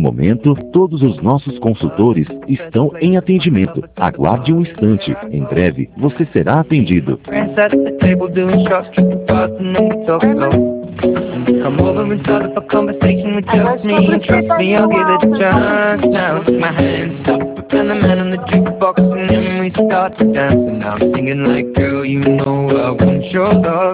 momento, todos os nossos consultores estão em atendimento. Aguarde um instante. Em breve, você será atendido. Come over and start up a conversation with just me. And trust me, I'll give it a chance. Now take my hands up and the man on the jukebox, and then we start to dance. And now I'm singing like, girl, you know I want your love.